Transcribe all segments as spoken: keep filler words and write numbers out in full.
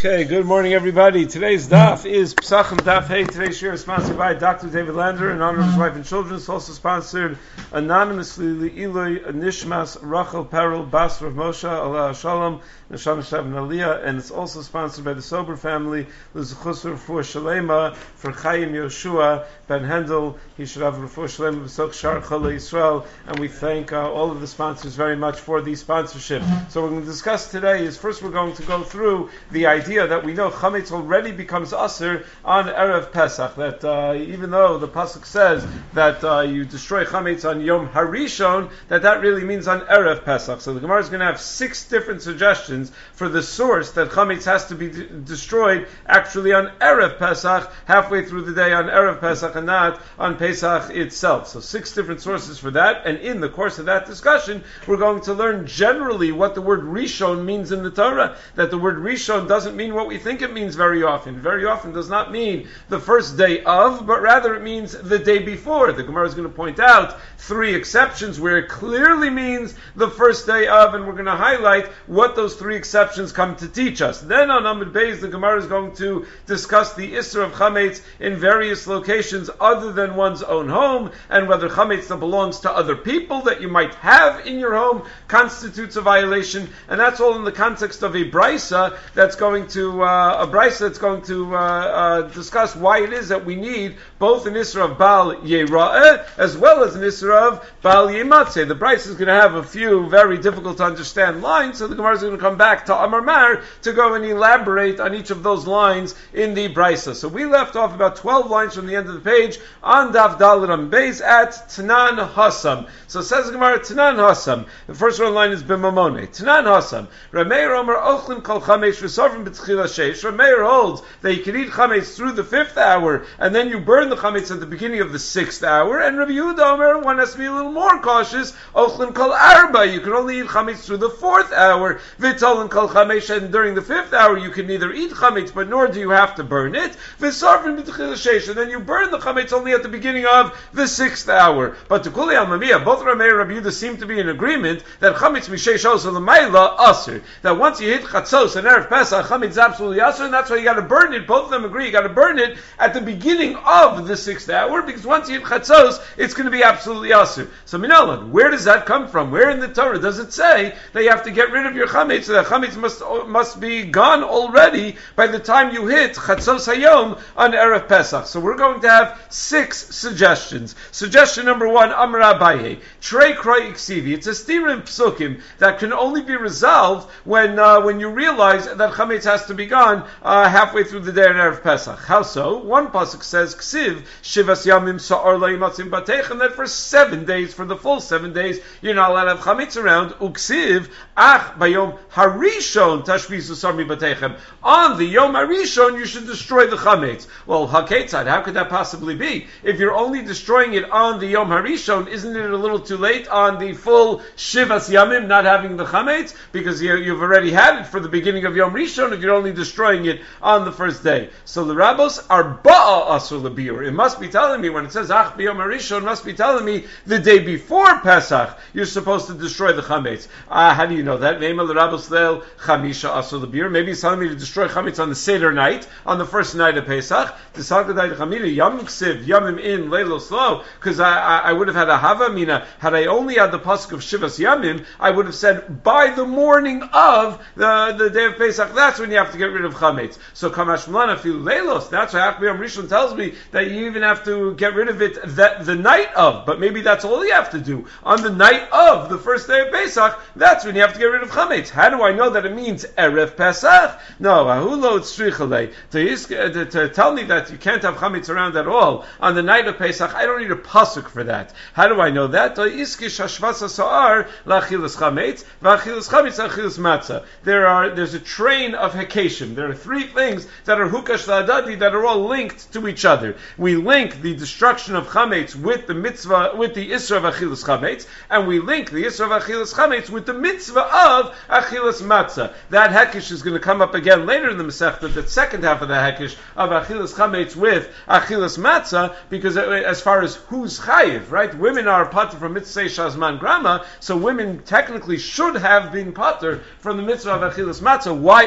Okay, good morning, everybody. Today's daf is Pesachim Daf Hey. Today's share is sponsored by Doctor David Lander in honor of his wife and children. It's also sponsored anonymously Le'iloi Nishmas Rachel Perel Bas Rav Moshe Allah Shalom Neshama Shav Aliyah, and it's also sponsored by the Sober family L'Zechusar for Shalema for Chaim Yoshua Ben Hendel. He should have Refuah Shalema B'Sok Shar Chalei Yisrael, and we thank uh, all of the sponsors very much for the sponsorship. So what we're going to discuss today is first we're going to go through the idea that we know chametz already becomes aser on Erev Pesach. That uh, even though the pasuk says that uh, you destroy chametz on Yom Harishon, that that really means on Erev Pesach. So the Gemara is going to have six different suggestions for the source that chametz has to be d- destroyed actually on Erev Pesach, halfway through the day on Erev Pesach, and not on Pesach itself. So six different sources for that, and in the course of that discussion, we're going to learn generally what the word Rishon means in the Torah. That the word Rishon doesn't mean what we think it means very often. Very often does not mean the first day of, but rather it means the day before. The Gemara is going to point out three exceptions where it clearly means the first day of, and we're going to highlight what those three exceptions come to teach us. Then on Amud Beis, the Gemara is going to discuss the Isser of Chametz in various locations other than one's own home, and whether Chametz that belongs to other people that you might have in your home constitutes a violation, and that's all in the context of a brisa that's going to uh, a brisa that's going to uh, uh, discuss why it is that we need both an Isra of Baal Yera'eh as well as an Isra of Baal Yematzeh. The brisa is going to have a few very difficult to understand lines, so the Gemara is going to come back to Amar Mar to go and elaborate on each of those lines in the brisa. So we left off about twelve lines from the end of the page on Daf Daled Amud Beis at Tanan Hasam. So it says the Gemara Tanan Hasam. The first one line is B'mamone. Tanan Hasam. Rameir Omer Ochlin Kol Chamesh V'Sofrim B'Tchila Sheish. Rameir holds that you can eat chametz through the fifth hour, and then you burn the chametz at the beginning of the sixth hour. And Rabbi Yehuda Omer, one has to be a little more cautious. Ochlin Kol Arba. You can only eat chametz through the fourth hour. V'Tolin Kol Chamesh. And during the fifth hour, you can neither eat chametz, but nor do you have to burn it. V'Sofrim B'Tchila Sheish. And then you burn the chametz only at the beginning of the sixth hour. But to Kuli Al Mamiyah, both Rameir and Rabbi Yehuda seem to be in agreement that chametz Misheish also l'mayla aser. That once you hit chatzos and Erev Pesach, chametz is absolutely aser, and that's why you got to burn it. Both of them agree you got to burn it at the beginning of the sixth hour, because once you hit chatzos, it's going to be absolutely aser. So Minalan, where does that come from? Where in the Torah does it say that you have to get rid of your chametz, so that chametz must must be gone already by the time you hit chatzos hayom on Erev Pesach? So we're going to have six suggestions. Suggestion number one, Amar Abaye, Trei Kroi Iksivi. It's a stirim psukim that can only be resolved when uh, when you realize that chametz has to be gone uh, halfway through the day on Erev Pesach. How so? One pasuk says Ksiv Shivas Yamim Sa'or La'imatzim Bateichem, that for seven days, for the full seven days, you're not allowed to have chametz around. Uksiv Ach Bayom Harishon Tashvisu Sarmi Bateichem. On the Yom Harishon, you should destroy the chametz. Well, Haketzad, how could that possibly be? If you're only destroying it on the Yom Harishon, isn't it a little too late on the full Shivas Yamim not having the chametz? Because you, you've already had it for the beginning of Yom Rishon if you're only destroying it on the first day. So the rabbos are ba'a asur lebir. It must be telling me, when it says Ach b'Yom Harishon, it must be telling me the day before Pesach you're supposed to destroy the chametz. Uh, how do you know that? Ve'ema l'rabbos leil chamisha asur lebir. Maybe it's telling me to destroy chametz on the Seder night, on the first night of Pesach. Because I, I, I would have had a Havamina, had I only had the pasuk of Shivas Yamim, I would have said by the morning of the, the day of Pesach, that's when you have to get rid of chametz. So Kamash Mlana Filu Leilos, that's why Achbiyam Rishon tells me that you even have to get rid of it that the night of, but maybe that's all you have to do. On the night of the first day of Pesach, that's when you have to get rid of chametz. How do I know that it means Erev Pesach? No, Ahulo Tzrichalei. To, to tell me that you can't have chametz around at all on the night of Pesach, I don't need a pasuk for that. How do I know that? There are there's a train of hekeshim. There are three things that are hukash la'adadi that are all linked to each other. We link the destruction of chametz with the mitzvah, with the isra of achilas chametz, and we link the isra of achilas chametz with the mitzvah of achilas matzah. That hekesh is going to come up again later in the Masechta, the second half of the hekesh of achilas chametz with achilas matzah, because as far as who's chayiv, right? Women are pater from mitzvah shazman grama, so women technically should have been pater from the mitzvah of achilas matzah. Why are they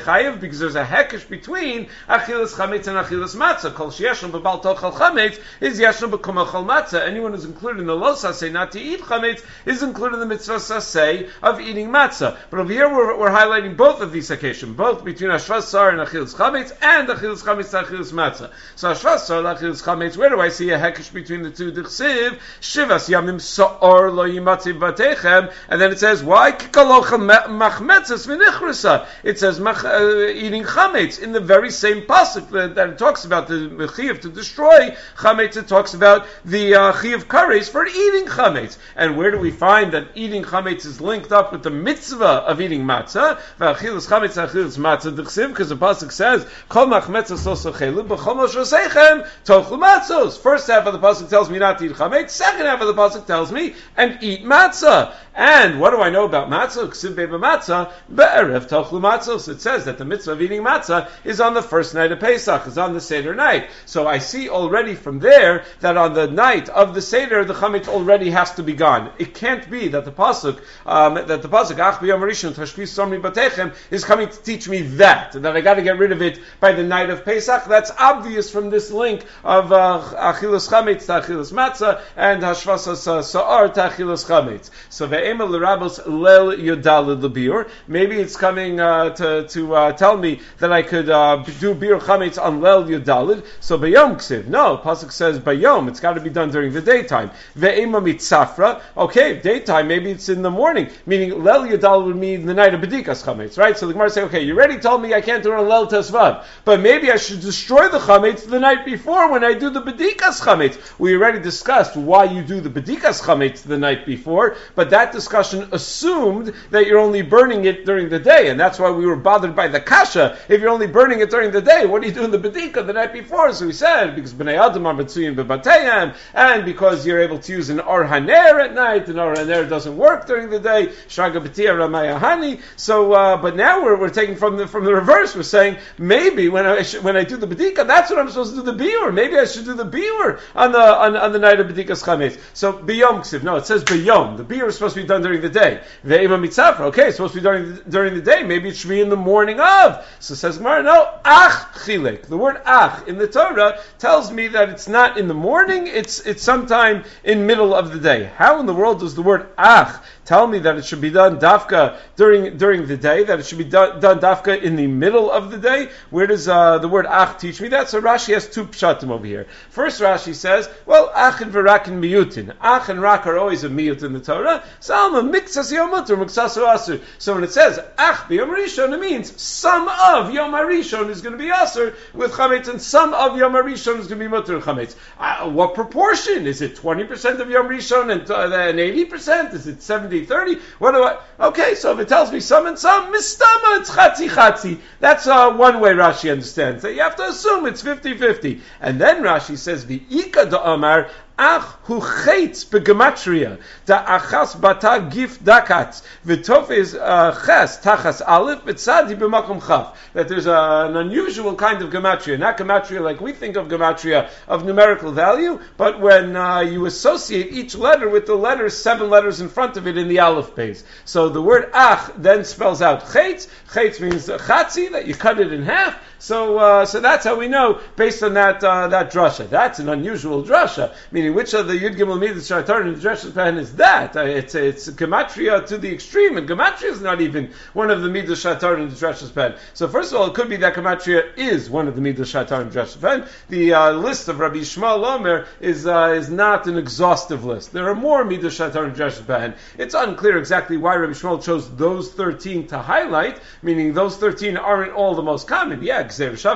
chayiv? Because there's a hekesh between achilas chametz and achilas matzah. Kol sheyeshlam b'bal tochal chametz is yeshlam b'kum achal matzah. Anyone who's included in the lo saseh not to eat chametz is included in the mitzvah saseh of eating matzah. But over here we're, we're highlighting both of these occasions, both between ashvas sar and achilas chametz, and achilas chametz and achilas matzah. So ashvas sar and achilas chametz, where do I see a hekesh between the two? D'chsiv shivas yamim sa'or lo yimatziv batechem, and then it says why kikalocha machmetzes minichrisa. It says mach, uh, eating chametz in the very same pasuk that, that it talks about the chiyuv to destroy chametz. It talks about the uh, chiyuv kares for eating chametz. And where do we find that eating chametz is linked up with the mitzvah of eating matzah? V'achilas chametz achilas matzah d'chsiv, because the pasuk says kol machmetzes oso chelu b'chol moshosechem tochlu matzos. First half of the pasuk tells me not to eat chametz. Second half of the pasuk tells me and eat matzah. And what do I know about matzah? Ksiv beba matzah be'erev tochlu matzos. It says that the mitzvah of eating matzah is on the first night of Pesach, is on the Seder night. So I see already from there that on the night of the Seder, the chametz already has to be gone. It can't be that the pasuk, um, that the pasuk ach b'yom rishon tashvis somri batechem is coming to teach me that that I got to get rid of it by the night of Pesach. That's obvious from this link of uh, achilas chametz to achilas matzah and hashvasas sa'ar to achilas chametz. So ve'emel l'rabos lel yodalid l'biur. Maybe it's coming uh, to to uh, tell me that I could uh, do bir chametz on lel yodalid. So bayom ksiv. No, pasuk says bayom. It's got to be done during the daytime. Ve'ema mitzafra. Okay, daytime. Maybe it's in the morning. Meaning lel yodalid would mean the night of bedikas chametz, right? So the Gemara say, okay, you already told me I can't do it on lel tesvav, but maybe I should destroy the chametz the night before when I do the bedikas chametz. We already discussed why you do the bedikas chametz the night before, but that discussion assumed that you're only burning it during the day, and that's why we were bothered by the kasha. If you're only burning it during the day, what are you doing the bedika the night before? So we said, because b'nei adam are mitzuyim b'bateyim, and because you're able to use an or haner at night, and or haner doesn't work during the day, shaga b'tia ramaya hani. So, uh, but now we're, we're taking from the, from the reverse. We're saying, maybe when I, sh- when I do the bedika, that's what I'm supposed to do the biur. Maybe I should do the biur on the, on, on the night of bedikas chametz. So, biyom ksiv. No, it says biyom. The biur is supposed to be done during the day. Ve'ema mitzafra. Okay, it's supposed to be during, during the day. Maybe it should be in the morning of. So it says Gemara, no, ach chilek. The word ach in the Torah tells me that it's not in the morning, it's it's sometime in middle of the day. How in the world does the word ach tell me that it should be done dafka during during the day, that it should be done, done dafka in the middle of the day? Where does uh, the word ach teach me that? So Rashi has two pshatim over here. First Rashi says, well, ach and v'rak and miyutin. Ach and rak are always a miyut in the Torah. Salma mixas yom mutter, mixas asur. So when it says ach b'yom rishon, it means some of Yom HaRishon is going to be asur with chametz, and some of Yom HaRishon is going to be mutter chametz. Uh, what proportion? Is it twenty percent of Yom Rishon and, uh, and eighty percent? Is it seventy thirty? What do I... Okay, so if it tells me some and some, mistama, it's chatzi chatzi. That's uh, one way Rashi understands. That you have to assume it's fifty-fifty. And then Rashi says, the Ika da Amar, ach hu chetz begematria da achas bata gif dakatz v'tof is uh, ches tachas aleph v'tzadi b'makom chaf. That there's a, an unusual kind of gematria, not gematria like we think of gematria of numerical value, but when uh, you associate each letter with the letters, seven letters in front of it in the aleph base. So the word ach then spells out chetz. Chetz means chatzi, that you cut it in half. So, uh, so that's how we know based on that uh, that drasha. That's an unusual drasha. Meaning, which of the Yud Gimel Midas Shaitar and the Drashas Pen is that? Uh, it's it's gematria to the extreme, and gematria is not even one of the Midas Shaitar and the Drashas Pen. So, first of all, it could be that gematria is one of the Midas Shaitar and the Drashas Pen. The uh, list of Rabbi Shmuel Omer is uh, is not an exhaustive list. There are more Midas Shaitar and Drashas Pen. It's unclear exactly why Rabbi Shmuel chose those thirteen to highlight. Meaning, those thirteen aren't all the most common. Yeah, those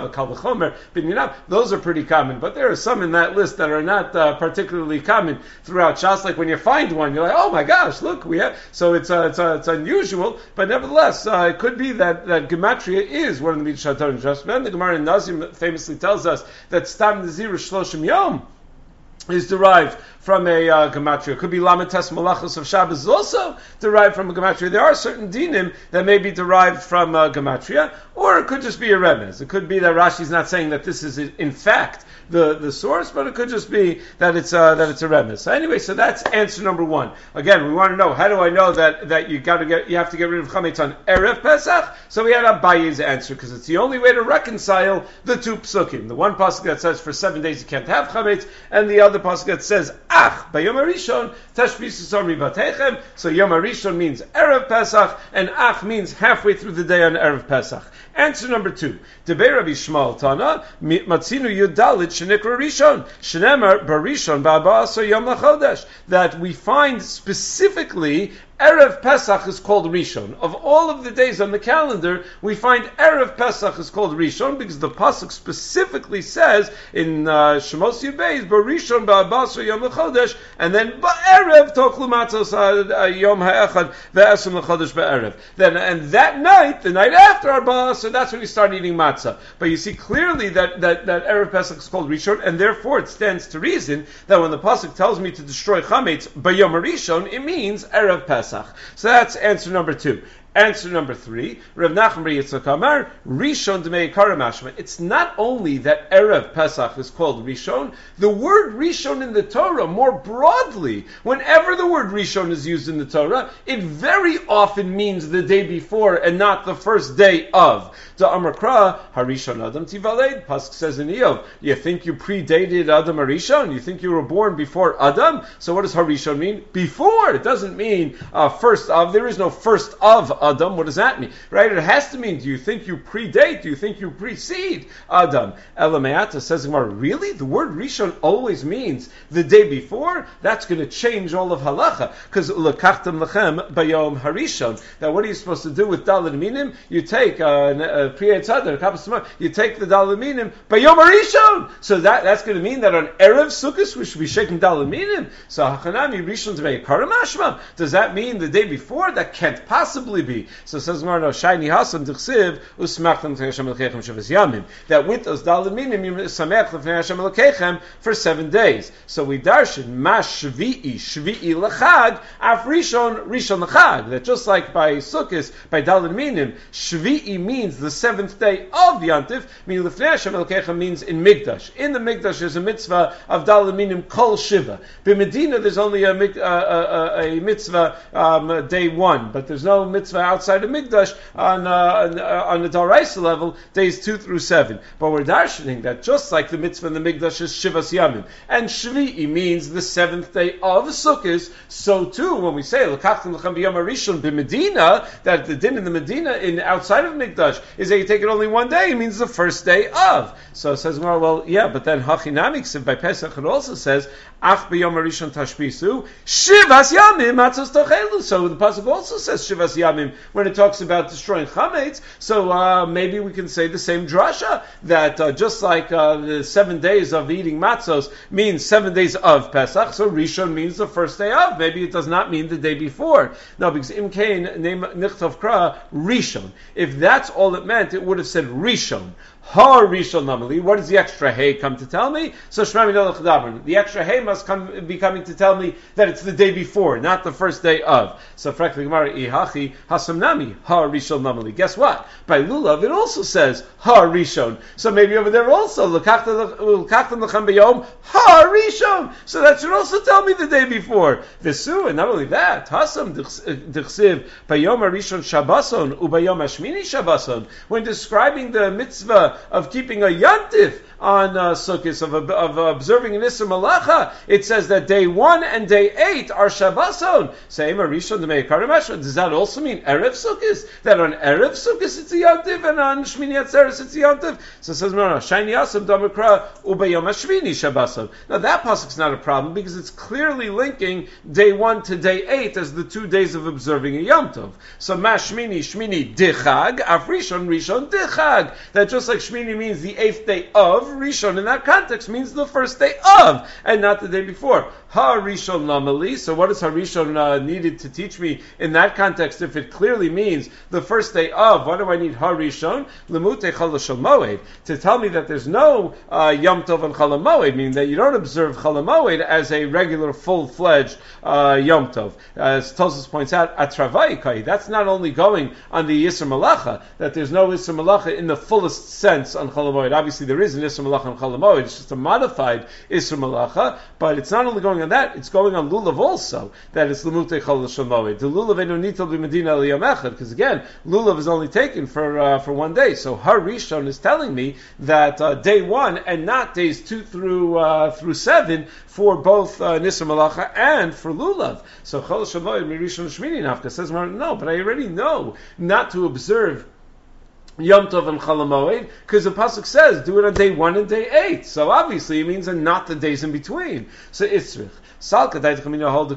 are pretty common, but there are some in that list that are not uh, particularly common throughout Shas. Like when you find one, you're like, oh my gosh, look, we have. So it's uh, it's uh, it's unusual, but nevertheless, uh, it could be that, that gematria is one of the Midas Shaitar and Drashas Pen. The Gemara in Nazim famously tells us that Stam Nazir Shloshim Yom. is derived from a uh, gematria. It could be Lamites Malachos of Shabbos is also derived from a gematria. There are certain dinim that may be derived from uh, gematria, or it could just be a remez. It could be that Rashi's not saying that this is in fact the, the source, but it could just be that it's uh, that it's a remez. So anyway, so that's answer number one. Again, we want to know, how do I know that, that you got to get you have to get rid of chametz on Erev Pesach? So we had Abaye's answer, because it's the only way to reconcile the two psukim. The one pasuk that says for seven days you can't have chametz, and the other pasuk that says Ach by Yom Harishon Tashbisu Sarmi Vatechem. So Yom Harishon means Erev Pesach, and Ach means halfway through the day on Erev Pesach. Answer number two. Debei Rabbi Shmuel Tana Matzinu Yudalit Shenikra Rishon Shenemar Barishon Ba'Ba'asar Yom LaChodesh, that we find specifically Erev Pesach is called Rishon. Of all of the days on the calendar, we find Erev Pesach is called Rishon because the pasuk specifically says in uh, Shemos Yudbeis, Barishon Ba'Basar Yom LaChodesh, and then Ba'erev Toklu Matzos Yom Ha'echad Ve'esum LaChodesh Ba'erev. Then, and that night, the night after our Ba'asar, that's when we start eating matzah. But you see clearly that, that, that Erev Pesach is called Rishon, and therefore it stands to reason that when the pasuk tells me to destroy chametz by Yom Rishon, it means Erev Pesach. So that's answer number two. Answer number three, Rav Nachman bar Yitzchak Amar, Rishon D'mei Ikara Mashma. It's not only that Erev Pesach is called Rishon, the word Rishon in the Torah, more broadly, whenever the word Rishon is used in the Torah, it very often means the day before and not the first day of. The Amar Kra, Harishon Adam Tivaled, Pasuk says in Eov, you think you predated Adam Harishon? You think you were born before Adam? So what does Harishon mean? Before. It doesn't mean uh, first of. There is no first of Adam. What does that mean? Right? It has to mean, do you think you predate? Do you think you precede Adam? Elameata says, really? The word Rishon always means the day before? That's going to change all of halacha. Because lekachtem lechem bayom harishon. Now what are you supposed to do with daled minim? You take uh, Priya Tzadar, a couple you take the daled minim bayom harishon. So that, that's going to mean that on Erev Sukkot we should be shaking daled minim. So hachanami Rishon D'mei Ikara Mashma. Does that mean the day before? That can't possibly be. So it says no, Shiny Hasan Dichsiv Usmachtem Hashem Elokechem Shavas Yamim. That with those daled minim you samech lefnei Hashem Elokechem for seven days. So we darshan Mash Shvi'i Shvi'i Lachag Af Rishon Rishon Lachag. That just like by Sukkot, by daled minim, Shvi'i means the seventh day of Yantif. Meaning lefnei Hashem Elokechem means in Migdash. In the Migdash there's a mitzvah of daled minim Kol Shiva. By Medina there's only a, a, a, a mitzvah um, day one, but there's no mitzvah outside of Migdash on uh, on, uh, on the Daraisa level, days two through seven. But we're darshaning that just like the mitzvah in the Migdash is Shivas Yamim, and Shvi'i means the seventh day of Sukkot, so too when we say L'kachtem L'chem B'yom HaRishon B'Medina, that the din in the Medina in outside of Migdash is that you take it only one day, it means the first day of. So it says, well, yeah, but then Hachinamik by Pesach it also says Ach B'yom HaRishon Tashbisu Shivas Yamim Matzos Tochelu. So the pasuk also says Shivas Yamim when it talks about destroying chametz. So uh, maybe we can say the same drasha that uh, just like uh, the seven days of eating matzos means seven days of Pesach, so Rishon means the first day of. Maybe it does not mean the day before. No, because Im Kain name Nichtov Kra Rishon. If that's all it meant, it would have said Rishon. Har Rishon Namali. What does the extra hey come to tell me? So Shmami Nolach Davar. The extra hey must come be coming to tell me that it's the day before, not the first day of. So Frekli Gemara Ihachi Hasamnami Har Rishon Namali. Guess what? By Lulav it also says Har Rishon. So maybe over there also L'kachtem L'chem B'yom Har Rishon. So that should also tell me the day before. Visu, and not only that, Hasam Dichsiv B'yom Rishon Shabbason U'B'yom Hashmini Shabbason. When describing the mitzvah of keeping a yantif on uh, Sukkot, of, of uh, observing an Isser Malacha, it says that day one and day eight are Shabbason. Same Rishon D'mei Ikara Mashma. Does that also mean Erev Sukkot? That on Erev Sukkot it's a yantif and on Shmini Atzeres it's a yantif? So it says, no, no, Shiny Asam Damikra Ubayom Hashmini Shabbason. Now that pasuk's not a problem because it's clearly linking day one to day eight as the two days of observing a Yom Tov. So Mashmini Shmini Dichag, Af Rishon Rishon Dichag. That just like Shmini means the eighth day of, Rishon in that context means the first day of, and not the day before. Ha-rishon lamali. So what is ha-rishon uh, needed to teach me in that context? If it clearly means the first day of, why do I need ha-rishon? Lemute chol moed, to tell me that there's no uh, Yom Tov and Chol Moed, meaning that you don't observe Chol Moed as a regular full-fledged uh, Yom Tov. As Tosfos points out, Atravai, that's not only going on the Yisr Malacha, that there's no Yisr Malacha in the fullest sense on Chol Moed. Obviously there is an Yisr Malacha on Chol Moed, it's just a modified Yisr Malacha, but it's not only going on that, it's going on Lulav also, that it's Lemute Chol Moed. The Lulav Eino Nitel B'Medina L'Yom Echad, because again, Lulav is only taken for uh, for one day. So Har Rishon is telling me that uh, day one and not days two through uh, through seven for both uh, Nisr Malacha and for Lulav. So Chol Shamoy Mirishon Shmini Nafka says, no, but I already know not to observe Yom Tov and Chol Moed, because the pasuk says do it on day one and day eight. So obviously it means and not the days in between. So Itzrich. It says with a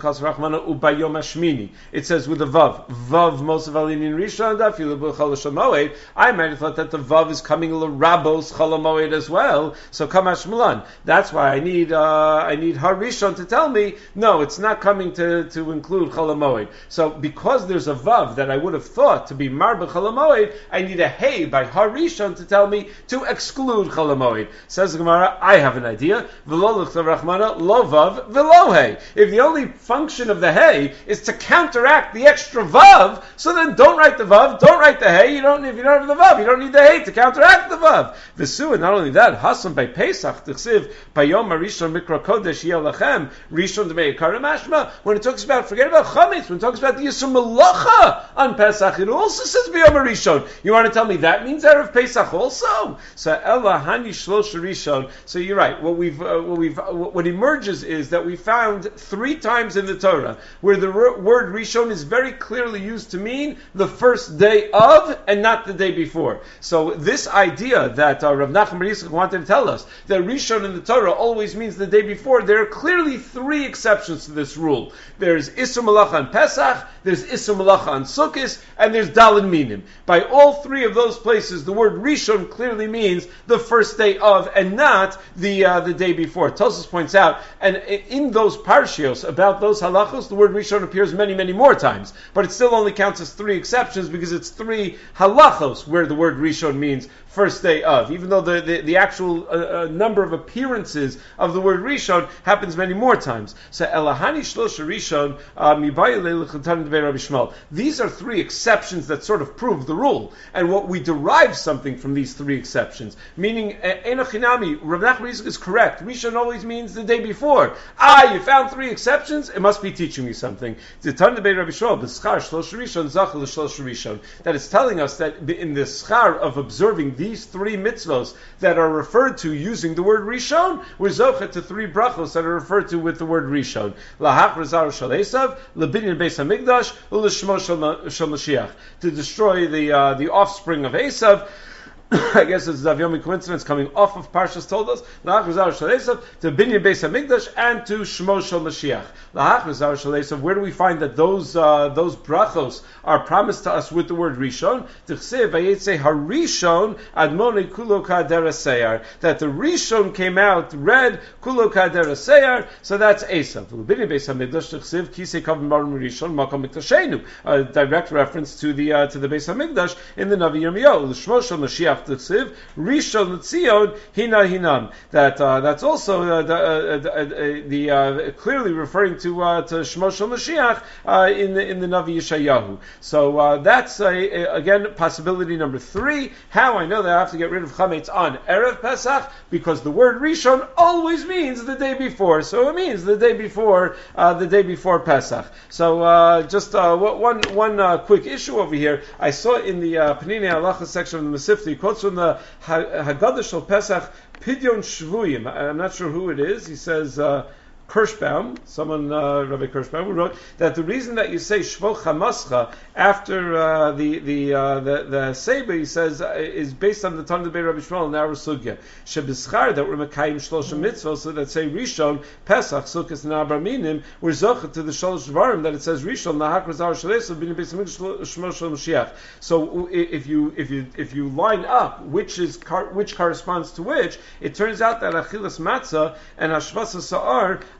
vav. Vav Mosav Alinin Rishon Dafilu B'Chol Moed. I might have thought that the vav is coming l'rabos Chol Moed as well. So Kamash Milan. That's why I need uh, I need Har Rishon to tell me no, it's not coming to, to include Chol Moed. So because there's a vav that I would have thought to be Mar B'Chol Moed, I need a hey by Har Rishon to tell me to exclude Chol Moed. Says the Gemara, I have an idea. V'lo l'chtav Rachmana lo vav v'lo hey. If the only function of the hey is to counteract the extra vav, so then don't write the vav, don't write the hey. You don't if you don't have the vav, you don't need the hey to counteract the vav. V'su, and not only that, Hasan by Pesach t'chsiv bayom harishon mikra kodesh yelachem rishon d'mei karamashma. When it talks about forget about chametz, when it talks about the yisur malacha on Pesach, it also says bayom harishon. You want to tell me that means erev Pesach also? So ella hani shlosh rishon. So you're right. What we've uh, what we've uh, what emerges is that we found three times in the Torah where the word Rishon is very clearly used to mean the first day of and not the day before. So this idea that uh, Rav Nachman Bar Yitzchak wanted to tell us that Rishon in the Torah always means the day before, there are clearly three exceptions to this rule. There's Isur Malacha on Pesach, there's Isur Malacha on Sukkot, and there's Daled Minim. By all three of those places, the word Rishon clearly means the first day of and not the uh, the day before. Tosfos points out, and in those parshios about those halachos, the word Rishon appears many, many more times, but it still only counts as three exceptions because it's three halachos where the word Rishon means first day of, even though the, the, the actual uh, uh, number of appearances of the word Rishon happens many more times. So Elahani Shlosha Rishon Mibayilei L'Chatan Devei Rabbi Shmuel. These are three exceptions that sort of prove the rule, and what we derive something from these three exceptions, meaning Enochinami, Rav Nachman Bar Yitzchak is correct. Rishon always means the day before. Ah, you found three exceptions? It must be teaching me something. That it's telling us that in the schar of observing these three mitzvos that are referred to using the word Rishon, we're zochet to three brachos that are referred to with the word Rishon. Lahach Razar Shal Esav, Lebinyan Beis HaMikdash, Ulishmo Shal Mashiach, to destroy the uh, the offspring of Esav. I guess it's a Zavyomi coincidence coming off of Parshas told us, Lahach Rizar Shal Esav, to Binyan Beis HaMikdash, and to Shmo Shal Mashiach. Lahach Rizar Shal Esav, where do we find that those uh, those brachos are promised to us with the word Rishon? T'chsev vayetze harishon admonei kulo kader seyar, that the Rishon came out red, kulo kader seyar, so that's Esav. Binyan Beis HaMikdash, t'chsev kisei kavim marim Rishon, makom miktashenu, a direct reference to the uh, to the Beis HaMikdash in the Navi Yirmiyahu. L'shmo Shal Mashiach Rishon L'Tzion Hina Hinam. That uh, that's also uh, the, uh, the, uh, the uh, clearly referring to uh, to Shmo Shel Mashiach uh, in the in the Navi Yeshayahu. So uh, that's uh, again possibility number three. How I know that I have to get rid of chametz on erev Pesach, because the word Rishon always means the day before. So it means the day before uh, the day before Pesach. So uh, just uh, one one uh, quick issue over here. I saw in the uh, Panini Halacha section of the Masifti, quotes from the Haggadah Shel Pesach, Pidyon Shvuyim. I'm not sure who it is. He says uh, Kirschbaum, someone, uh, Rabbi Kirschbaum, who wrote that the reason that you say Shvo Chamascha after uh, the the uh, the, the Seba, he says, uh, is based on the Talmud of Rabbi Shmuel and our Sugya. Shebischar, that we're Mekayim Shlosha Mitzvah, so that say Rishon, Pesach, Sukkot, and Abraminim, we're Zochet to the Sholosh Dvarim, that it says Rishon, Lahak Razar Shalesav, B'nei Beis HaMikdash, Shmo Shel Mashiach. So if you if you if you line up which is which corresponds to which, it turns out that Achilas Matzah and Hashvasa Sa'ar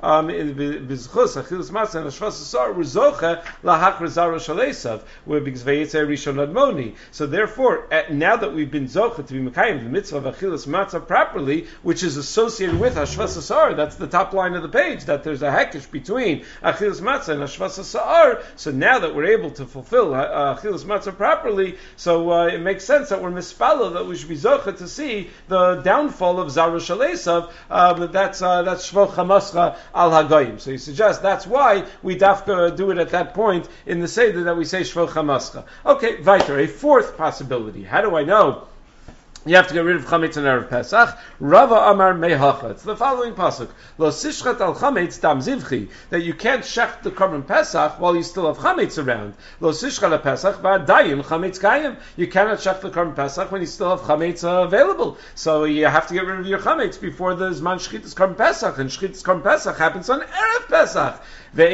um, bizchus achilas matzah and hashvas asar were zoche lahakra zara shalesav, where because vayetze rishon admoni. So therefore, at, now that we've been zoche to be mekayim the mitzvah of achilas matzah properly, which is associated with hashvas asar, that's the top line of the page, that there's a hekesh between achilas matzah and hashvas asar. So now that we're able to fulfill uh, achilas matzah properly, so uh, it makes sense that we're mispalo, that we should be zoche to see the downfall of zara shalesav. Uh, but that's uh, that's shvo chamascha al hagoyim. So you suggest that's why we dafka do it at that point in the seder that we say shvo chamascha. Okay, weiter. A fourth possibility. How do I know you have to get rid of chametz on Erev Pesach? Rava Amar Mehacha. It's the following pasuk: Lo sishchat al chametz dam zivchi. That you can't shech the korban Pesach while you still have chametz around. Lo sishchat al Pesach va'adayim chametz kayim. You cannot shech the korban Pesach when you still have chametz uh, available. So you have to get rid of your chametz before the zman shchitas korban Pesach, and shchitas korban Pesach happens on Erev Pesach. How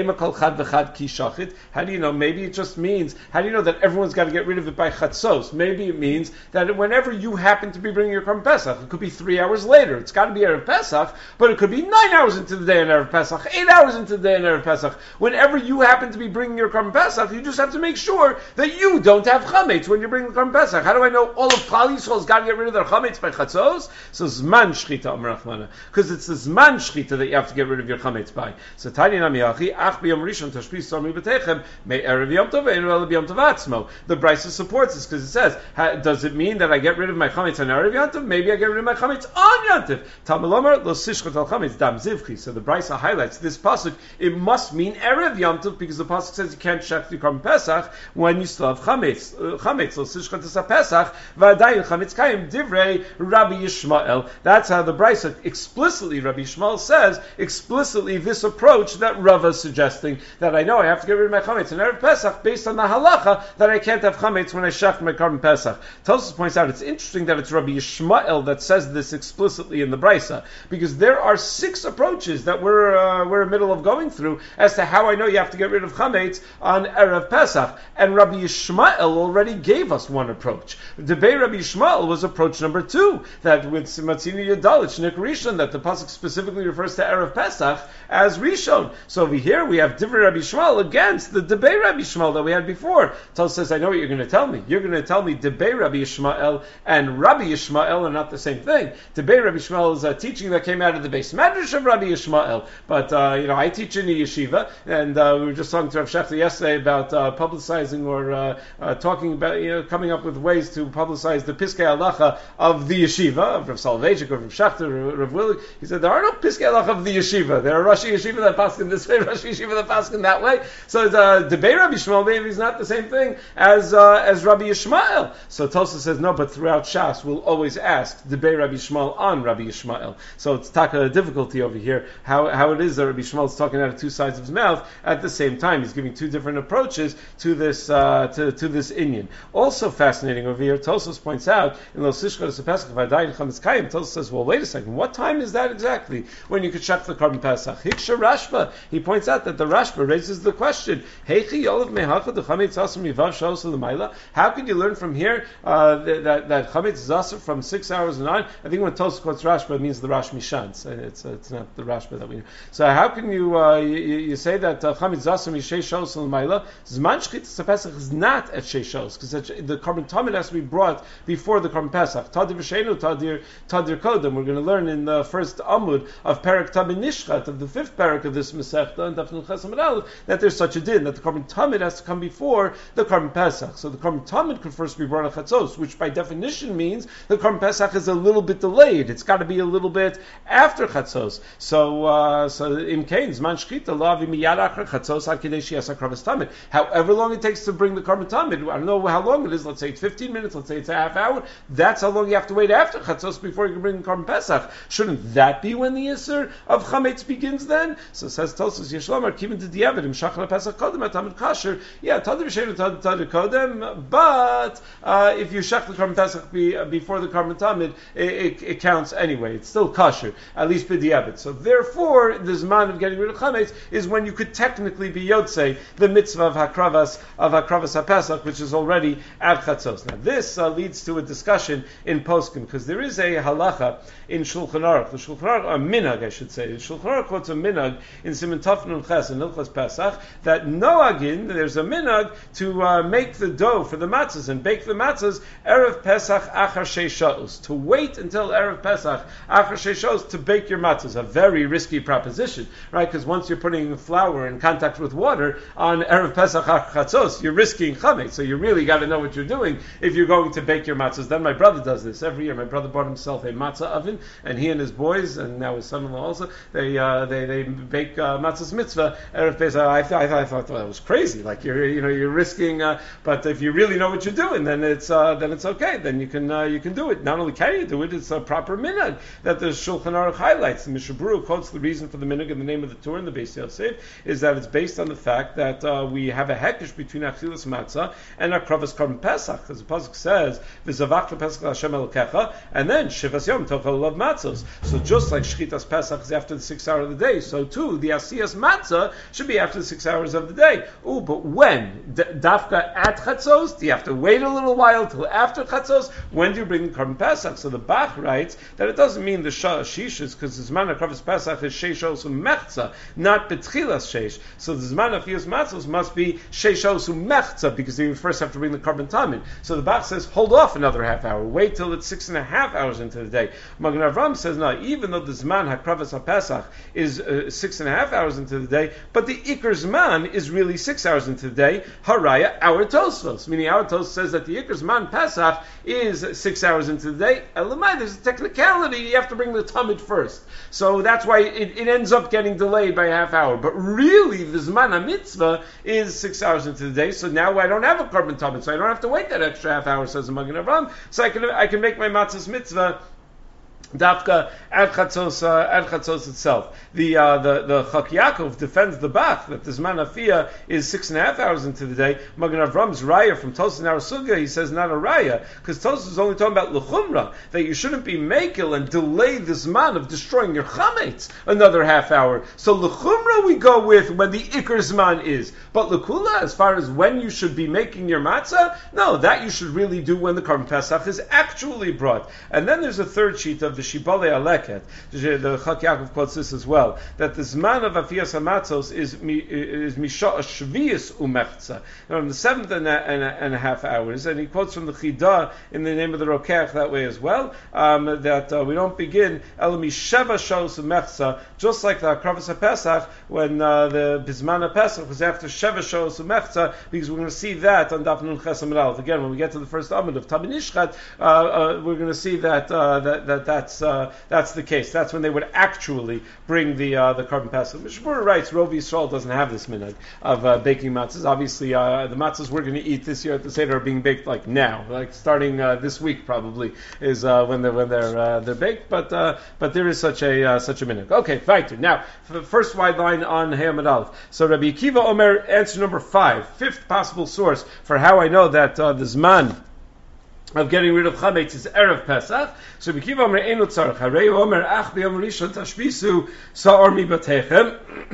do you know? Maybe it just means, how do you know that everyone's got to get rid of it by chatzos? Maybe it means that whenever you happen to be bringing your korban Pesach, it could be three hours later. It's got to be Erev Pesach, but it could be nine hours into the day in Erev Pesach, eight hours into the day in Erev Pesach. Whenever you happen to be bringing your korban Pesach, you just have to make sure that you don't have chametz when you're bringing the korban Pesach. How do I know all of Klal Yisrael's got to get rid of their chametz by chatzos? So zman shchita amar Rachmana, because it's the zman shchita that you have to get rid of your chametz by. So Tanya Namiyachi. Ach b'yom rishon tashpis somi b'techem me erev yom tov ve'enu ela b'yom tov atzmo. The Brisa supports this because it says, does it mean that I get rid of my chametz on erev yom tov? Maybe I get rid of my chametz on yom tov. Talmud Lomar lo sishchot al chametz dam zivchi. So the Brisa highlights this pasuk. It must mean erev yom tov because the pasuk says you can't shech the korban Pesach when you still have chametz. Chametz lo sishchot es Pesach va'adayin chametz kayim divrei Rabbi Yishmael. That's how the Brisa explicitly, Rabbi Yishmael says explicitly this approach that Rava suggests. That I know I have to get rid of my chametz in Erev Pesach based on the halacha that I can't have chametz when I shech my korban Pesach. Tosfos points out it's interesting that it's Rabbi Yishmael that says this explicitly in the Brisa, because there are six approaches that we're uh, we're in the middle of going through as to how I know you have to get rid of chametz on Erev Pesach, and Rabbi Yishmael already gave us one approach. Debei Rabbi Yishmael was approach number two, that with Matzini Yadalich Nik Rishon, that the pasuk specifically refers to Erev Pesach as Rishon. So over here we have Divrei Rabbi Yishmael against the Debei Rabbi Yishmael that we had before. Tel says, I know what you're going to tell me. You're going to tell me Debei Rabbi Yishmael and Rabbi Yishmael are not the same thing. Debei Rabbi Yishmael is a teaching that came out of the base medrash of Rabbi Yishmael. But, uh, you know, I teach in the yeshiva, and uh, we were just talking to Rav Shechter yesterday about uh, publicizing or uh, uh, talking about, you know, coming up with ways to publicize the Piskei Halacha of the yeshiva, of Rav Soloveitchik, of Rav Shechter, Rav Willig. He said, there are no Piskei Halacha of the yeshiva. There are Rashi Yeshiva that pass in this way, Rashi Yeshiva that pass in that way. So the Debei Rabbi Yishmael maybe is not the same thing as uh, as Rabbi Yishmael. So Tosfos says no, but throughout Shas we'll always ask Debei Rabbi Yishmael on Rabbi Yishmael. So it's taka difficulty over here how how it is that Rabbi Yishmael is talking out of two sides of his mouth at the same time. He's giving two different approaches to this uh, to, to this inyan. Also fascinating over here, Tosfos points out in Lo Sishchot es Pesach v'adayin chametz kayim. Tosfos says, well, wait a second, what time is that exactly when you could shech the korban Pesach? Hiksha Rashba. He points out that the Rashba raises the question: how could you learn from here uh, that that chametz is asur from six hours and on? I think when Tosfos quotes Rashba, it means the Rash Mishan. It's it's, it's not the Rashba that we know. So how can you uh, you, you say that chametz is asur mishay shos l'mayla? Zman shchitas Pesach is not at shei shos because the korban tamid has to be brought before the korban Pesach. Tadir v'sheinu tadir tadir kodem. We're going to learn in the first Amud of Perek Tamid Nishchat of the fifth Perek of this Masechta and Daf Nun Ches Amud Aleph that there's such a din that the korban tamid has to come before the korban Pesach. So the korban tamid could first be brought on chatzos, which by definition means the korban Pesach is a little bit delayed. It's got to be a little bit after chatzos. So uh, so in Kain zman shchita lo avi miyad achar chatzos ad kedei sheyasa korban tamid. However long it takes to bring the korban tamid, I don't know how long it is. Let's say it's fifteen minutes. Let's say it's a half hour. That's how long you have to wait after chatzos before you can bring the korban Pesach. Shouldn't that be when the Yisur of chametz begins then? So says Tosfos Yeshlamar kivin to diavad im shachar Pesach kodem atamid kasher. Yeah, tadir b'sheinu tadir kodem. But uh, if you shech the korban Pesach be, the before the Karban Tamid, it, it, it counts anyway. It's still kosher, at least b'diavad. So therefore, the zman of getting rid of chametz is when you could technically be yotzei the mitzvah of hakravas of hakravas haPesach, which is already at chatzos. Now this uh, leads to a discussion in poskim, because there is a halacha in Shulchan Aruch. The Shulchan Aruch, a minhag, I should say. The Shulchan Aruch quotes a minhag in Siman Tov Nun Ches in Hilchos Pesach that noagin, there's a minhag to uh, make the dough for the matzahs and bake the matzahs erev Pesach achar sheish sha'os, to wait until erev Pesach achar sheish sha'os to bake your matzahs. A very risky proposition, right? Because once you're putting flour in contact with water on erev Pesach achar chatzos, you're risking chametz. So you really got to know what you're doing if you're going to bake your matzahs. Then my brother does this every year. My brother bought himself a matzah oven, and he and his boys, and now his son-in-law also, they uh, they they bake uh, matzahs mitzvah erev Pesach. I, th- I, th- I thought that was crazy. Like you're you know you're risking, uh, but if you really know what you're doing, then it's uh, then it's okay. Then you can uh, you can do it. Not only can you do it, it's a proper minhag that the Shulchan Aruch highlights. The Mishnah Berurah quotes the reason for the minhag in the name of the Torah in the Beis Yosef is that it's based on the fact that uh, we have a hekesh between achilas matzah and akravas karban Pesach, because the pasuk says v'zavachta Pesach Hashem Elokecha, and then shivas yom tochel love matzos. So just like shchitas Pesach is after the six hour of the day, so too the asiyas matzah should be after the six hours of the day. Oh, but when D- dafka at chatzos? Do you have to wait a little while till after chatzos? When do you bring the karban Pesach? So the Bach writes that it doesn't mean the shah shishas, because the zman akravas Pesach is sheishos umechza, not betchilas sheish. So the zman of asiyas matzos must be sheishos umechza, because you first have to bring the karban tamid. So the Bach says hold off another half hour, wait till it's six and a half hours into the day. Magen Avram says no, even though the zman hakravas haPesach is uh, six and a half hours into the day, but the ikar zman is really six hours into the day. Haraya, our Tosfos, meaning our Tosfos says that the ikar zman Pesach is six hours into the day. Elamai, there's a technicality, you have to bring the tamid first. So that's why it, it ends up getting delayed by a half hour. But really, the zman ha-mitzvah is six hours into the day, so now I don't have a karban tamid, so I don't have to wait that extra half hour, says the Magen Avram, so I can I can make my matzahs mitzvah Dafka at Chatzos uh, at Chatzos itself. The uh, the the Chak Yaakov defends the Bach that the Zman Afiyah is six and a half hours into the day. Magen Avram's Raya from Tosas and Arasuga, he says not a Raya, because Tosas is only talking about L'chumra, that you shouldn't be makel and delay the Zman of destroying your chametz another half hour. So L'chumra we go with when the Iker Zman is, but L'kula, as far as when you should be making your matzah, no, that you should really do when the Karban Pesach is actually brought. And then there's a third sheet of the Shibalei Aleket. The Chak Yaakov quotes this as well, that the Zman of Afiyas HaMatzos is is Misha Shvius Umechza, on the seventh and a, and, a, and a half hours, and he quotes from the Chidah in the name of the Rokech that way as well, um, that uh, we don't begin El Misheva Shos Umechza, just like the Akravas HaPesach, when uh, the Bizman HaPesach was after Sheva Shos Umechza, because we're going to see that on Daf Nun Ches Amud Aleph. Again, when we get to the first Amud of Tamin Ishchat, uh, uh, we're going to see that uh, that, that that's Uh, that's the case. That's when they would actually bring the uh, the Karban Pesach. Mishnah Berurah writes, Rov Yisrael doesn't have this minhag of uh, baking matzahs. Obviously, uh, the matzahs we're going to eat this year at the Seder are being baked like now, like starting uh, this week probably is uh, when they're when they're uh, they're baked. But uh, but there is such a uh, such a minhag. Okay, fighter. Now, the first wide line on Hey Amud Aleph. So Rabbi Akiva Omer, answer number five, fifth possible source for how I know that uh, the Zman of getting rid of chametz is erev Pesach. So Bikiva Omer Eino Tzarech Harei Omer Ach B'Yom Rishon Tashbisu Sa'or Mi Batechem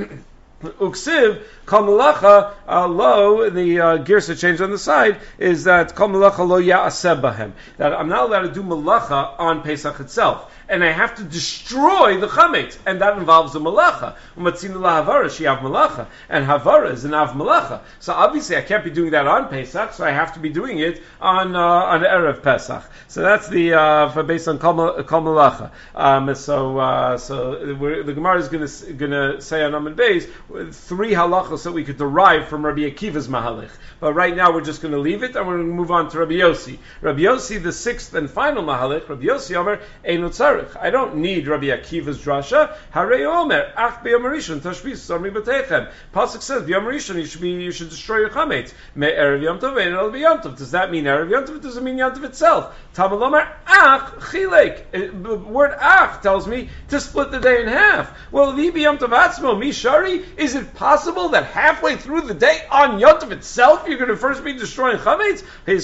Uksiv Kol Melacha Lo. The uh, girsa change on the side is that Kol Melacha Lo Ya'aseh Bahem, that I'm not allowed to do melacha on Pesach itself, and I have to destroy the chametz, and that involves the malacha. Umatzina lahavara, she have malacha, and havara is an av malacha. So obviously I can't be doing that on Pesach, so I have to be doing it on uh, on erev Pesach. So that's the uh, for based on kol malacha. Um, so uh, so we're, the Gemara is going to going to say on Amud Beis three halachos that we could derive from Rabbi Akiva's mahalich. But right now we're just going to leave it, and we're going to move on to Rabbi Yossi. Rabbi Yossi, the sixth and final mahalich. Rabbi Yossi Omer Eino Tzarech tzarich. I don't need Rabbi Akiva's drasha. Harei Omer, ach b'yom rishon tashbis sarmi b'teichem. Pasuk says b'yom rishon you should be you should destroy your chametz. Me erev yom tov and it'll be yom tov. Does that mean erev yom tov? It doesn't mean yom tov itself. Talmud Omer ach chilek. The word ach tells me to split the day in half. Well, v'hi yom tov atzmo mishari. Is it possible that halfway through the day on yom tov itself you're going to first be destroying chametz?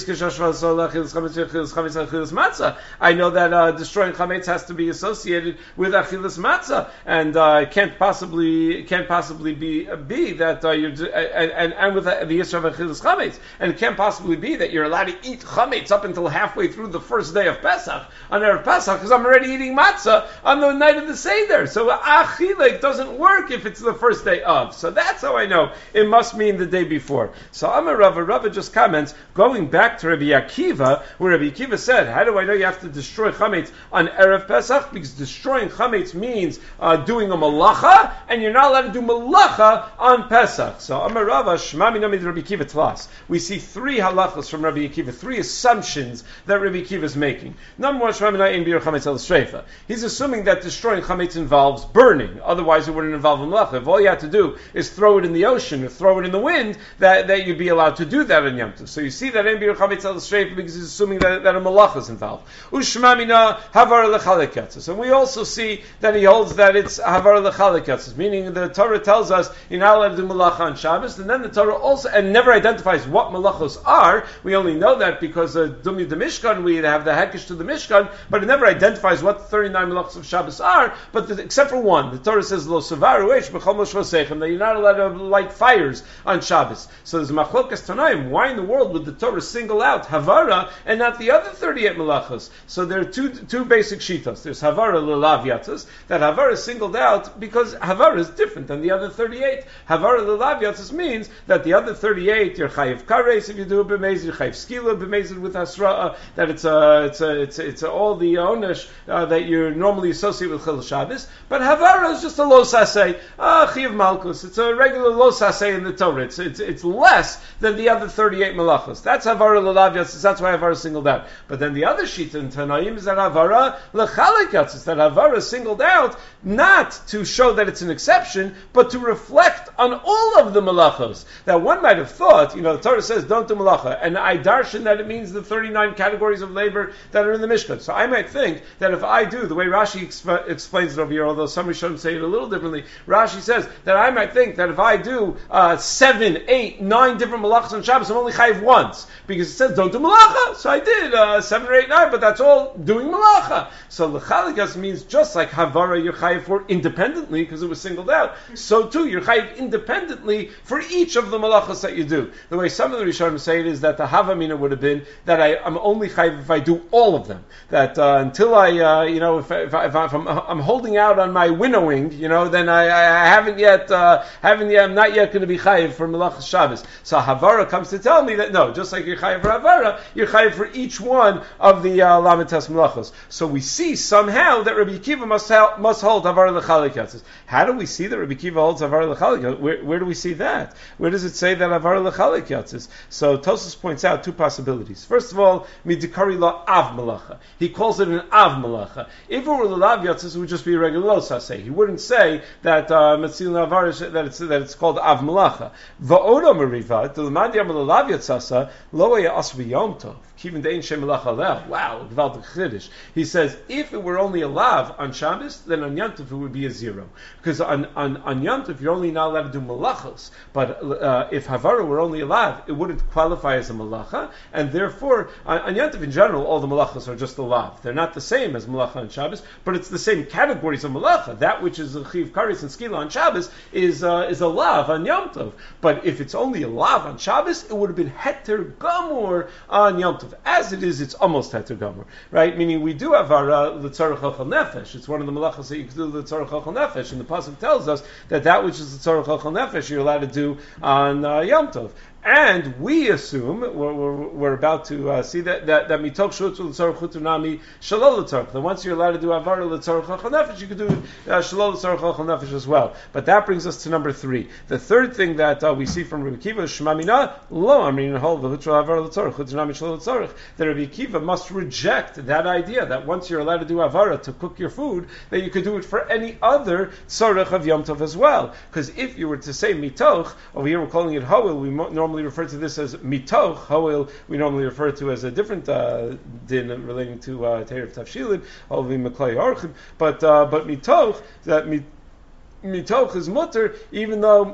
I know that uh, destroying chametz has to be associated with achilas matzah, and uh, it can't possibly can't possibly be be that uh, you're and, and and with the, the issue of achilas chametz, and it can't possibly be that you're allowed to eat chametz up until halfway through the first day of Pesach on erev Pesach, because I'm already eating matzah on the night of the seder. So achilek doesn't work if it's the first day of. So that's how I know it must mean the day before. So Amar Rava, Rava just comments, going back to Rabbi Akiva, where Rabbi Akiva said, how do I know you have to destroy chametz on erev Pesach? Because destroying chametz means uh, doing a malacha, and you're not allowed to do malacha on Pesach. So Amar Rava, Shema minamid Rabbi Akiva tlas. We see three halachos from Rabbi Akiva, three assumptions that Rabbi Akiva is making. Number one, Shema minamid bir chametz el shreifa. He's assuming that destroying chametz involves burning. Otherwise, it wouldn't involve a malacha. If all you had to do is throw it in the ocean or throw it in the wind, that, that you'd be allowed to do that on Yom Tov. So you see that in bir chametz el shreifa because he's assuming that, that a malacha is involved. Ushma mina havar lechalekatzes. And we also see that he holds that it's havar lechalekatzes, meaning the Torah tells us you're not allowed to do malacha on Shabbos, and then the Torah also and never identifies what malachos are. We only know that because of uh, Dumi the Mishkan, we have the hekesh to the Mishkan, but it never identifies what the thirty-nine malachos of Shabbos are. But the, except for one, the Torah says lo savaru eish b'chol moshvosechem, that you're not allowed to light fires on Shabbos. So there's machlokas tanaim. Why in the world would the Torah single out havara and not the other thirty-eight malachos? So there are two two basic shitas. There's havara lelav yatzos, that havara is singled out because havara is different than the other thirty-eight. Havara lelav yatzos means that the other thirty-eight you're chayiv kares if you do it b'mezid, you're chayiv skila b'mezid with hasra, that it's a it's a it's a, it's a, all the onesh uh, that you normally associate with chil Shabbos. But havara is just a lo saseh, ah chayiv malchus. It's a regular lo saseh in the Torah. It's it's it's less than the other thirty-eight malachos. That's havara lelav yatzos. That's why havara is singled out. But then the other shita in Tanaim is that havara lechalek yatzos. That havara is singled out not to show that it's an exception, but to reflect on all of the malachos. That one might have thought, you know, the Torah says don't do malacha, and I darshan that it means the thirty-nine categories of labor that are in the Mishkan. So I might think that if I do, the way Rashi exp- explains it over here, although some Rishonim say it a little differently, Rashi says that I might think that if I do uh, seven, eight, nine different malachas on Shabbos, I'm only chayiv once, because it says don't do malacha. So I did uh, seven or eight, nine, but that's all doing malacha. So lechalikas means just like havara you're chayiv for independently because it was singled out, so too you're chayiv independently for each of the malachas that you do. The way some of the Rishonim say it is that the havamina would have been that I, I'm only chayiv if I do all of them. That uh, until I, uh, you know, if, if, I, if, I, if I'm, I'm holding out on my winnowing, you know, then I, I haven't yet, uh, haven't yet, I'm not yet going to be chayiv for malachas Shabbos. So havara comes to tell me that no, just like you're chayiv for havara, you're chayiv for each one of the uh, lamites malachos. So we see somehow that Rabbi Akiva must ha- must hold havara lechalek yatzos. How do we see that Rabbi Akiva holds havara lechalek yatzos? Where, where do we see that? Where does it say that havara lechalek yatzos? So Tosfos points out two possibilities. First of all, midikari la av malacha. He calls it an av malacha. If it were lelav yatzos, it would just be a regular lo saseh. He wouldn't say that uh, metzil navar that it's that it's called av malacha. Va'oda mariva the lemadi lelav yatzasa lo ya asvi yom tov. Wow, he says if it were only a lav on Shabbos, then on Yom Tov it would be a zero. Because on, on, on Yom Tov you're only not allowed to do malachos. But uh, if havara were only a lav, it wouldn't qualify as a malacha, and therefore on, on Yom Tov in general all the malachos are just a lav. They're not the same as malacha on Shabbos, but it's the same categories of malacha. That which is a chiv karis and skila on Shabbos is uh, is a lav on Yom Tov. But if it's only a lav on Shabbos, it would have been heter gamur on Yom Tov. As it is, it's almost heter gamur, right? Meaning we do have our uh, l'tzarech chachal nefesh. It's one of the malachas that you can do l'tzarech chachal nefesh, and the pasuk tells us that that which is l'tzarech chachal nefesh you're allowed to do on uh, Yom Tov. And we assume, we're, we're, we're about to uh, see that that that mitoch shutzu l'tzorach chutunami shalol l'tzorach. That once you're allowed to do avara l'tzorach achal nefesh, you can do uh, shalol l'tzorach achal nefesh as well. But that brings us to number three. The third thing that uh, we see from Rabbi Akiva is shmamina lo amrin hol v'hutra avara l'tzorach chutunami shalol l'tzorach. That Rabbi Akiva must reject that idea that once you're allowed to do avara to cook your food, that you could do it for any other tzorach of Yom Tov as well. Because if you were to say mitoch, over here we're calling it hoel, we mo- normally refer to this as mitoch. Hoel we normally refer to as a different uh, din relating to uh, Terev Tavshilin, Olvi Meklei Orchim, but uh, but mitoch, that mitoch is mutter, even though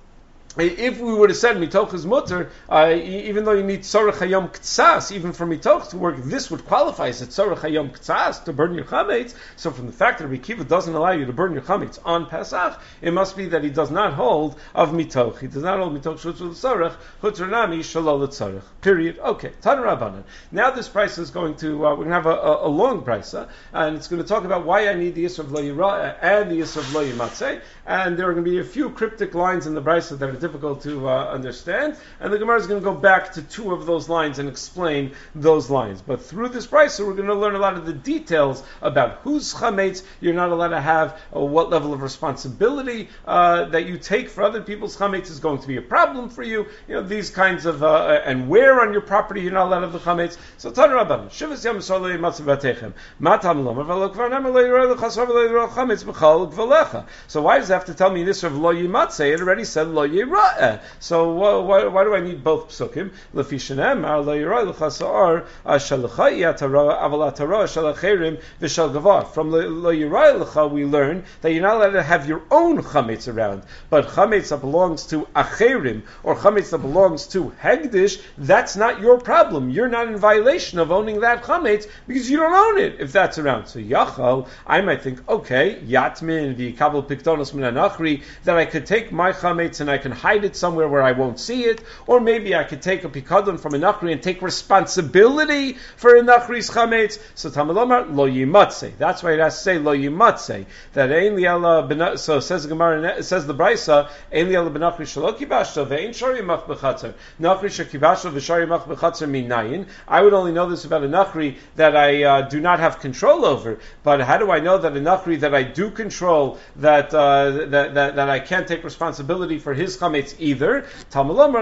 if we would have said mitoch is mutter, uh, even though you need tzorach hayom ktsas, even for mitoch to work, this would qualify as a tzorach hayom ktsas to burn your chametz. So from the fact that Rabbi Akiva doesn't allow you to burn your chametz on Pesach, it must be that he does not hold of mitoch. He does not hold mitoch shutzu l'tzorach chutranami shalol l'tzorach. Period. Okay. Tan Rabbanan. Now this price is going to uh, we're going to have a, a, a long price, uh, and it's going to talk about why I need the Yisr of Lo Yirah and the Yisr of Lo Yimatzeh, and there are going to be a few cryptic lines in the brisa that are difficult to uh, understand, and the Gemara is going to go back to two of those lines and explain those lines. But through this price, we're going to learn a lot of the details about whose chametz you're not allowed to have, or what level of responsibility uh, that you take for other people's chametz is going to be a problem for you. You know, these kinds of, uh, and where on your property you're not allowed to have the chametz. So Tan Rabban, Shivas Yom Solei Matzav Batechem, Matam Lomer V'Lo Kvar Nemer Lo Yirah L'Chasor V'Lo Yirah Chametz B'Chal Gvalecha. So why does it have to tell me this of Lo Yimatzeh? It already said Lo Yirah. So uh, why, why do I need both psukim? Lefi shenem ar lo yirah l'chasar shalachai atara aval atara shalacherim v'shal gavar. From lo yirah l'cha we learn that you're not allowed to have your own chametz around, but chametz that belongs to acherim or chametz that belongs to hegdish, that's not your problem. You're not in violation of owning that chametz because you don't own it if that's around. So yachal, I might think, okay, yatmin v'yikabel piktonos min anachri, that I could take my chametz and I can hide it somewhere where I won't see it, or maybe I could take a pikadon from a nachri and take responsibility for a nachri's chametz. So Tamalomar lo yimatzeh. That's why it has to say lo yimatzeh. That ein li ala. So says the Gemara. It says the Brisa ein li ala benachri shelo kibashto ve'ein shari mach bechatzer. Nachri shekibashto v'shari mach bechatzer minayin. I would only know this about a nachri that I uh, do not have control over. But how do I know that a nachri that I do control that uh, that, that that I can't take responsibility for his chametz either? So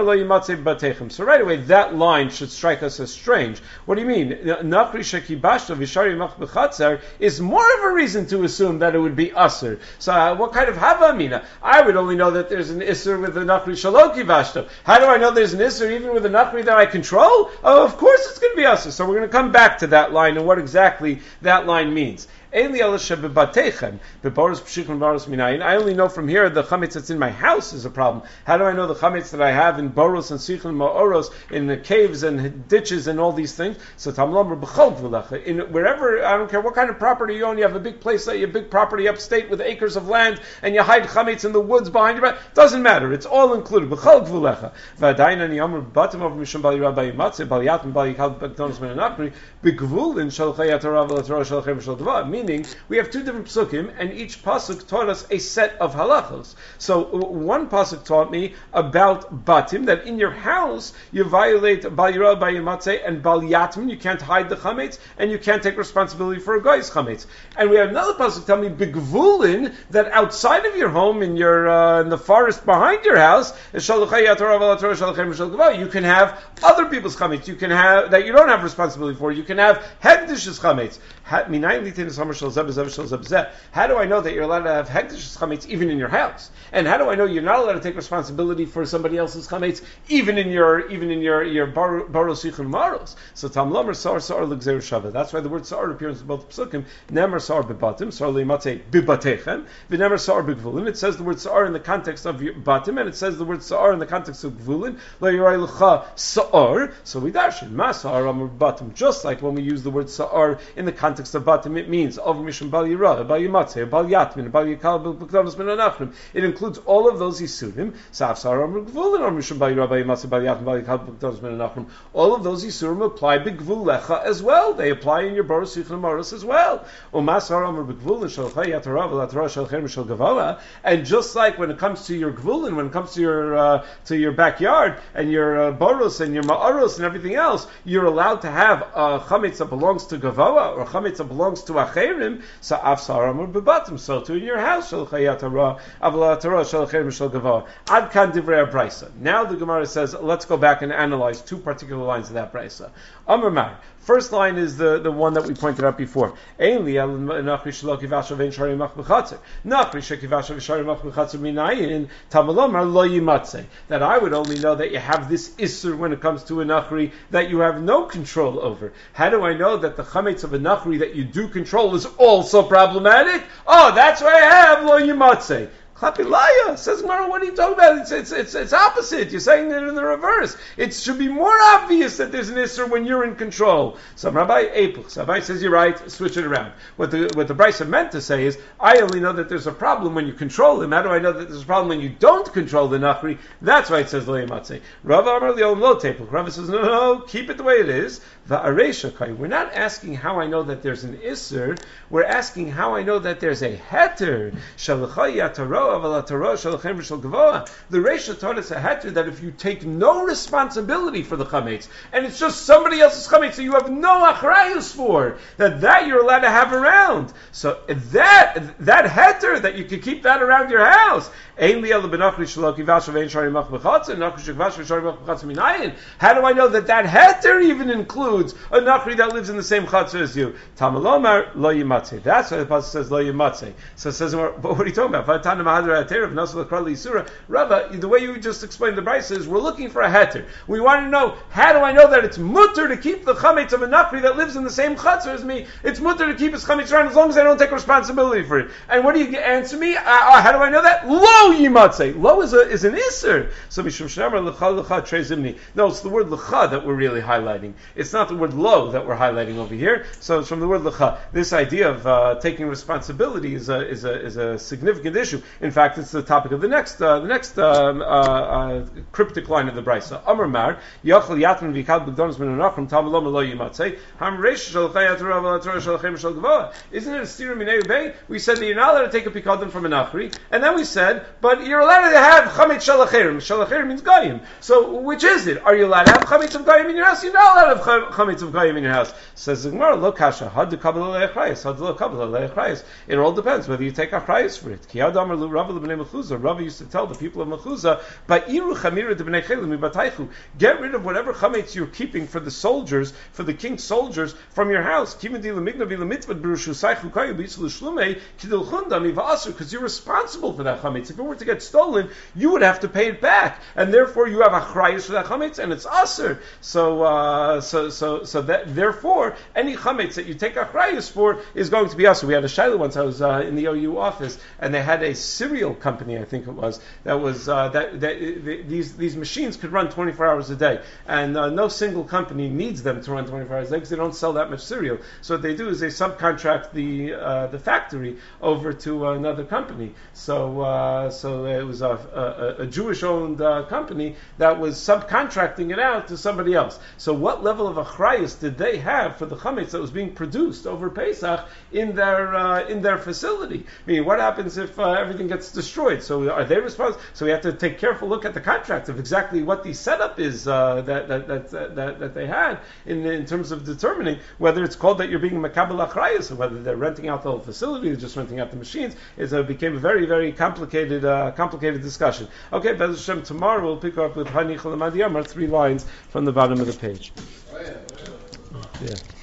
right away, that line should strike us as strange. What do you mean? Nachri shekibashto v'shari mach bechatzer is more of a reason to assume that it would be usher. So uh, what kind of hava amina? I would only know that there's an isser with the nachri shelo kibashto. How do I know there's an isser even with a nachri that I control? Oh, of course it's going to be usher. So we're going to come back to that line and what exactly that line means. I only know from here the chametz that's in my house is a problem. How do I know the chametz that I have in boros and sichel and ma'oros, in the caves and ditches and all these things? So tamlomer b'chol v'lecha. In wherever, I don't care what kind of property you own, you have a big place, you have a big property upstate with acres of land, and you hide chametz in the woods behind your back. Doesn't matter. It's all included. B'chol v'lecha. V'adayin ani amr batim over mishum bal yirah bayimatzeh bal yatim bal yikal b'ktonos min anakri b'gvulin shalchei atarav l'atarav shalchei v'shal dvar. Meaning, we have two different psukim, and each pasuk taught us a set of halachos. So one pasuk taught me about batim, that in your house you violate bal yirah bayimatzeh and bal yatim, you can't hide the chametz, and you can't take responsibility for a guy's chametz. And we have another pasuk tell me b'gvulin, that outside of your home, in your uh, in the forest behind your house, you can have other people's chametz. You can have that you don't have responsibility for. You can have hegdish's chametz. How do I know that you're allowed to have hekdesh's chametz even in your house? And how do I know you're not allowed to take responsibility for somebody else's chametz even in your even in your your baros yichun maros? So tam lomer sar sar l'gzeir shava. That's why the word sar appears in both psukim. Nemer sar bebatim sar leimatei bibatechem. V'nemer sar begvulin. It says the word sar in the context of batim, and it says the word sar in the context of gvulin. Lo yirai l'cha sar. So we darshan ma sar amar batim. Just like when we use the word sar in the context of batim, it means over Mishum Bal Yirah, Bal Yimatzeh, Bal Yatmin, Bal Yikal, Bal B'Kdonos Min Anachrim. It includes all of those Yisurim. Saf Sar Amr Gvulin, or Mishum Bal Yirah, Bal Yimatzeh, Bal Yatmin, Bal Yikal, Bal B'Kdonos Min Anachrim. All of those Yisurim apply B'Gvulecha as well. They apply in your Boros Yichon Maros as well. Umasar Amr B'Gvulin, Shal Chay Yatarav, Latarah, Shal Cher Mishal Gavoa. And just like when it comes to your Gvulin, when it comes to your uh, to your backyard and your uh, Boros and your Ma'aros and everything else, you're allowed to have a chametz that belongs to Gavoa or chametz that belongs to Acherim. So Afsaram or Bebatim. So to in your house, Shal Chayatara, Avlatara, Shal Acherim, Shal Gavoa. Ad Kan Divrei Brisa. Now the Gemara says, let's go back and analyze two particular lines of that Brisa. Amar Mar. First line is the, the one that we pointed out before. That I would only know that you have this Isser when it comes to a Nachri that you have no control over. How do I know that the Chametz of a Nachri that you do control is also problematic? Oh, that's why I have Lo Yimatzeh. Klapilaya, says Gemara, what are you talking about? It's, it's, it's, it's opposite. You're saying it in the reverse. It should be more obvious that there's an Isser when you're in control. Some Rabbi Epuch, Rabbi says you're right, switch it around. What the what the Brisa meant to say is, I only know that there's a problem when you control him. How do I know that there's a problem when you don't control the Nachri? That's why it says Lo Yimatzeh. Rav Amar Li'olam Lo Tepuk. Rav says, no, no, keep it the way it is. We're not asking how I know that there's an Isser. We're asking how I know that there's a Heter. The Reisha taught us a heter that if you take no responsibility for the chametz and it's just somebody else's chametz that you have no achrayus for, that that you're allowed to have around. So that that heter that you can keep that around your house. How do I know that that heter even includes a nachri that lives in the same chatzah as you? Tamalomar lo yimatzeh. That's why the pasuk says lo yimatzeh. So it says, but what are you talking about? Rava, the way you just explained the Brisa is we're looking for a heter. We want to know, how do I know that it's mutter to keep the chametz of a nachri that lives in the same chatzah as me? It's mutter to keep his chametz around as long as I don't take responsibility for it. And what do you answer me? Uh, uh, how do I know that? Lo yimatzeh. Lo is a, is an isser. So mishum shnamar lecha lecha trezimni. No, it's the word lecha that we're really highlighting. It's not the word lo that we're highlighting over here. So it's from the word lecha. This idea of uh, taking responsibility is a is a is a significant issue. In fact, it's the topic of the next uh, the next um, uh, uh, cryptic line of the Brisa. Amar Mar Yachal Yatman Vikal B'Gdonos Min Anachrim Tamalom Lo Yimatzeh Ham Reish Shel Chayat Rav Latorah Shel Chem Shel Gavoa. Isn't it a stira minei bay? We said that you're not allowed to take a pikadon from a nachri, and then we said, but you're allowed to have chametz shel acherim. Shel acherim means goyim. So which is it? Are you allowed to have chametz of goyim in your house? You're not allowed to have chametz of goyim in your house. Says the Gemara, Lo kasha had to kabbalah leachrayis, had to lo kabbalah leachrayis. It all depends whether you take achrayis for it. Ki Ad Amar Lu Rav L'Bnei Mechuzah. Rav used to tell the people of Mechuzah, Ba'iru chamira de b'nei chelim mibataychu. Get rid of whatever chametz you're keeping for the soldiers, for the king's soldiers, from your house. Because you're responsible for that chametz. If it were to get stolen, you would have to pay it back, and therefore you have achrayus for that chametz, and it's aser. So, uh, so, so, so that therefore any chametz that you take achrayus for is going to be aser. We had a shayla once. I was uh, in the O U office, and they had a cereal company, I think it was, that was uh, that, that uh, these these machines could run twenty-four hours a day, and uh, no single company needs them to run twenty-four hours a day because they don't sell that much cereal. So what they do is they subcontract the uh, the factory over to another company. So uh, so it was a, a, a Jewish-owned uh, company that was subcontracting it out to somebody else. So what level of achrayus did they have for the chametz that was being produced over Pesach in their uh, in their facility? I mean, what happens if uh, everything gets destroyed? So are they responsible? So we have to take careful look at the contract of exactly what the setup is uh, that, that, that that that they had in in terms of determining whether it's called that you're being makabel achrayus or whether they're renting out the whole facility or just renting out the machines. It uh, became a very very complicated uh, complicated discussion. Okay, Bez Hashem, tomorrow we'll pick up with Hani Cholamadi Amar, three lines from the bottom of the page. Yeah.